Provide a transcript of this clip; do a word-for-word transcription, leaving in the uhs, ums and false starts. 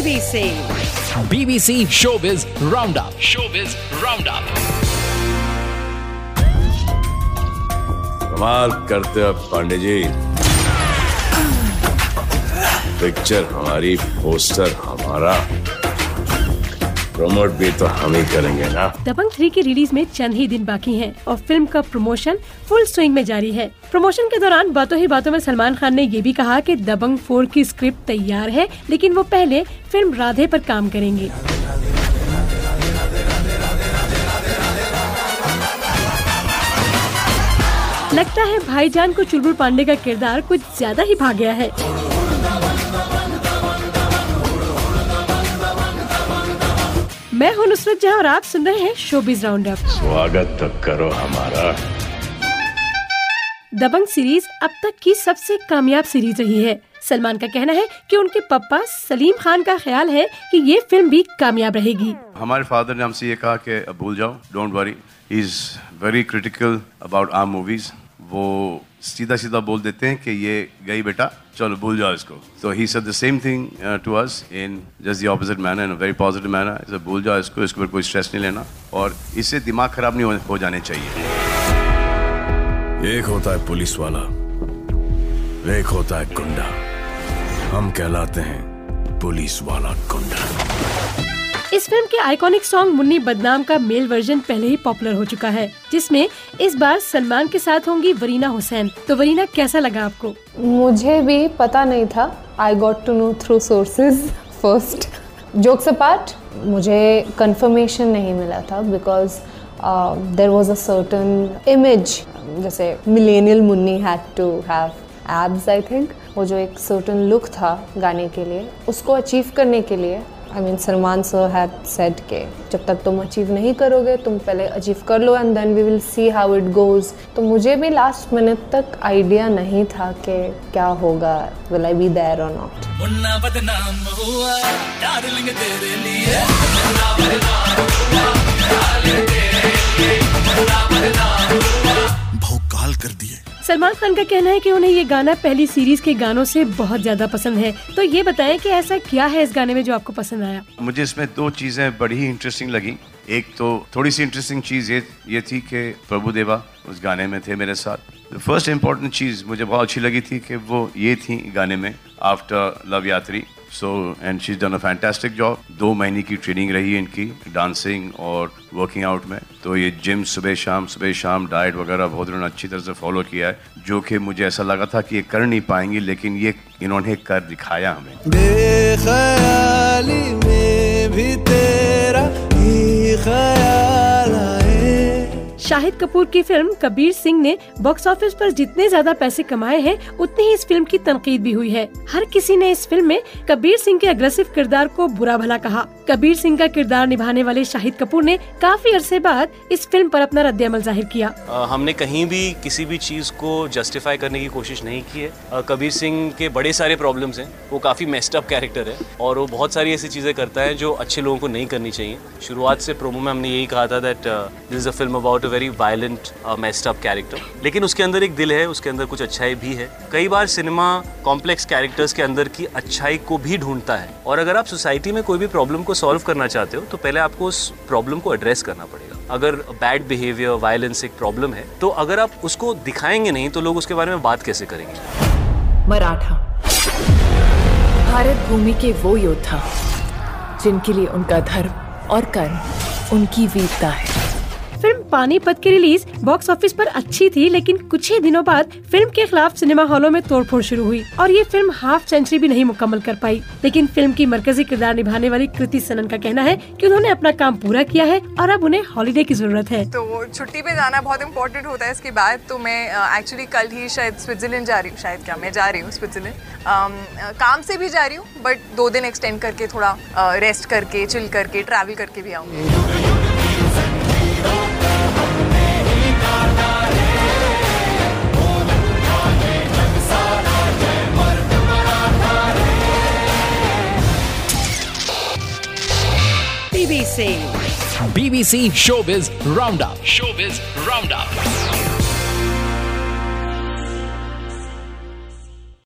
BBC BBC showbiz roundup showbiz roundup. कमाल करते हो पांडे जी, पिक्चर हमारी, पोस्टर हमारा, प्रमोट भी तो हम ही करेंगे ना। दबंग थ्री की रिलीज में चंद ही दिन बाकी हैं और फिल्म का प्रमोशन फुल स्विंग में जारी है। प्रमोशन के दौरान बातों ही बातों में सलमान खान ने ये भी कहा कि दबंग फोर की स्क्रिप्ट तैयार है, लेकिन वो पहले फिल्म राधे पर काम करेंगे। लगता है भाईजान को चुलबुल पांडे का किरदार कुछ ज्यादा ही भाग गया है। मैं हूं नुसरत जहां और आप सुन रहे हैं शोबिज राउंडअप। स्वागत तो करो हमारा। दबंग सीरीज अब तक की सबसे कामयाब सीरीज रही है। सलमान का कहना है कि उनके पापा सलीम खान का ख्याल है कि ये फिल्म भी कामयाब रहेगी। हमारे फादर ने हमसे ये कहा कि भूल जाओ, don't worry, he is very critical about our movies. वो सीधा सीधा बोल देते हैं कि ये गई बेटा, चलो भूल जाओ इसको। तो he said the same thing to us in just the opposite manner, in a very positive manner. इसे भूल जाओ इसको, इसके ऊपर कोई स्ट्रेस नहीं लेना और इससे दिमाग खराब नहीं हो जाने चाहिए। एक होता है पुलिस वाला, एक होता है गुंडा। हम कहलाते हैं पुलिस वाला गुंडा। इस फिल्म के आइकॉनिक सॉन्ग मुन्नी बदनाम का मेल वर्जन पहले ही पॉपुलर हो चुका है, जिसमें इस बार सलमान के साथ होंगी वरीना हुसैन। तो वरीना, कैसा लगा आपको? मुझे भी पता नहीं था, I got to know through sources first. Jokes apart, मुझे कंफर्मेशन नहीं मिला था because there was a certain image, जैसे millennial Munni had to have abs. I think वो जो एक सर्टेन लुक था गाने के लिए, उसको अचीव करने के लिए I mean Salman sir had said के जब तक तुम अचीव नहीं करोगे, तुम पहले अचीव कर लो and then we will see how it goes. तो मुझे भी लास्ट मिनट तक आइडिया नहीं था कि क्या होगा, विल आई बी देयर और नॉट। मुन्ना बदनाम हुआ डार्लिंग तेरे लिए, मुन्ना बदनाम हुआ डार्लिंग तेरे लिए, मुन्ना बदनाम हुआ, भौकाल कर दिए। सलमान खान का कहना है कि उन्हें ये गाना पहली सीरीज के गानों से बहुत ज्यादा पसंद है। तो ये बताएं कि ऐसा क्या है इस गाने में जो आपको पसंद आया? मुझे इसमें दो चीज़ें बड़ी ही इंटरेस्टिंग लगी। एक तो थोड़ी सी इंटरेस्टिंग चीज़ ये ये थी कि प्रभु देवा उस गाने में थे मेरे साथ। फर्स्ट इम्पॉर्टेंट चीज़ मुझे बहुत अच्छी लगी थी कि वो ये थी गाने में, after Loveyatri. So and she is done a fantastic job. दो महीने की ट्रेनिंग रही है इनकी डांसिंग और वर्किंग आउट में। तो ये जिम सुबह शाम सुबह शाम डाइट वगैरह बहुत उन्होंने अच्छी तरह से फॉलो किया है, जो कि मुझे ऐसा लगा था कि ये कर नहीं पाएंगी, लेकिन ये इन्होंने कर दिखाया हमें। बेख्याली में भी तेरा ही ख्याल आए। शाहिद कपूर की फिल्म कबीर सिंह ने बॉक्स ऑफिस पर जितने ज्यादा पैसे कमाए हैं, उतनी ही इस फिल्म की तनकीद भी हुई है। हर किसी ने इस फिल्म में कबीर सिंह के अग्रेसिव किरदार को बुरा भला कहा। कबीर सिंह का किरदार निभाने वाले शाहिद कपूर ने काफी अरसे बाद इस फिल्म पर अपना रद्द-ए-अमल जाहिर किया। आ, हमने कहीं भी किसी भी चीज को जस्टिफाई करने की कोशिश नहीं की है। आ, कबीर सिंह के बड़े सारे प्रॉब्लम्स हैं, वो काफी मेस्ड अप कैरेक्टर है और वो बहुत सारी ऐसी चीजें करता है जो अच्छे लोगों को नहीं करनी चाहिए। शुरुआत से प्रोमो में हमने यही कहा था that this is a film about a very violent messed up character, लेकिन उसके अंदर एक दिल है, उसके अंदर कुछ अच्छाई भी है। कई बार सिनेमा कॉम्प्लेक्स कैरेक्टर्स के अंदर की अच्छाई को भी ढूंढता है और अगर आप सोसाइटी में कोई भी प्रॉब्लम को सॉल्व करना चाहते हो तो पहले आपको उस प्रॉब्लम को एड्रेस करना पड़ेगा। अगर बैड बिहेवियर, वायलेंस एक प्रॉब्लम है तो अगर आप उसको दिखाएंगे नहीं तो लोग उसके बारे में बात कैसे करेंगे? मराठा भारत भूमि के वो योद्धा जिनके लिए उनका धर्म और कर्म उनकी वीरता है। फिल्म पानीपत की रिलीज बॉक्स ऑफिस पर अच्छी थी, लेकिन कुछ ही दिनों बाद फिल्म के खिलाफ सिनेमा हॉलों में तोड़फोड़ शुरू हुई और ये फिल्म हाफ सेंचुरी भी नहीं मुकम्मल कर पाई। लेकिन फिल्म की मरकजी किरदार निभाने वाली कृति सनन का कहना है कि उन्होंने अपना काम पूरा किया है और अब उन्हें हॉलीडे की जरूरत है। तो छुट्टी पे जाना बहुत इम्पोर्टेंट होता है इसके बाद। तो मैं एक्चुअली uh, कल ही शायद स्विट्जरलैंड जा रही हूँ, शायद क्या मैं जा रही हूँ स्विट्जरलैंड, um, काम से भी जा रही हूँ, बट दो दिन एक्सटेंड करके थोड़ा रेस्ट uh, करके चिल करके ट्रैवल करके भी आऊँगी। BBC BBC showbiz roundup showbiz roundup.